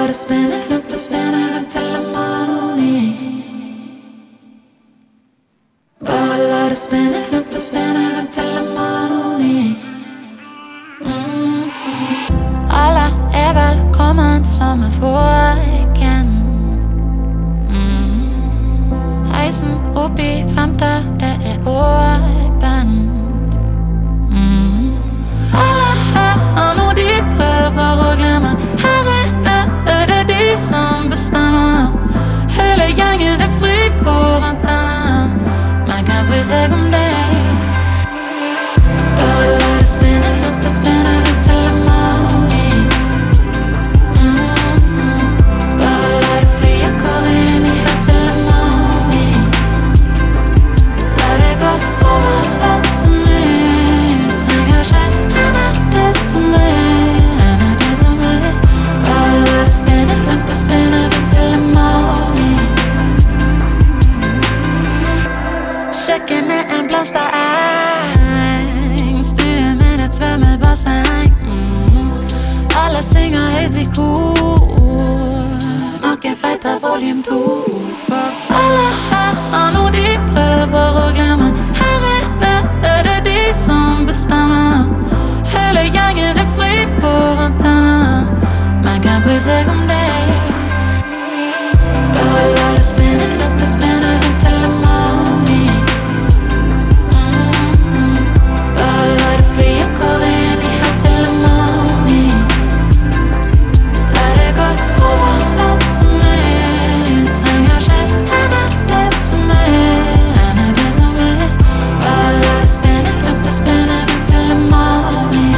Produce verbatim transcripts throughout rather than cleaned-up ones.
det spænde, rundt og spænde, rundt til morgen. Bare lad det spænde, rundt og spænde, rundt til morgen. Alla är välkommen till sommarfåken. mm. Hejsen upp i femte, det är åpent. mm. Alla här nu de prövar att glömma. Här inne är det de som bestämmer. Hela gängen är fri på antenna. Man kan bry sig om det. Bara låt det spinna runt och spinna runt till morgon. Bara låt det fria gå in i helt till morgon. Låt det gå över allt som är. Tänker sig annat det som är, annat det som är. Bara låt det spinna runt och spinna runt till morgon. Köken är en blomsteräng. Stuen med ett svømmebassäng. mm. Alla synger höjt i kor. Naken fejtar volym to. For alla här nu de prövar att glömma. Här inne är det de som bestämmer. Hela gängen är fri på antenna. Man kan bry sig om det. Bara låt det spinna runt och spinna runt till morgon. Bara låt det fria gå in i helt till morgon. Låt det gå över allt som är. Tänker sig annat det som är, annat det som är. Bara låt det spinna runt och spinna runt till morgon.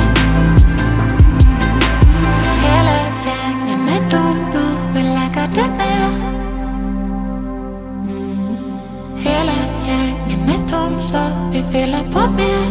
Hela gängen med domar, vi lägger det ner. Hela gängen med tom så vi fyller på mer.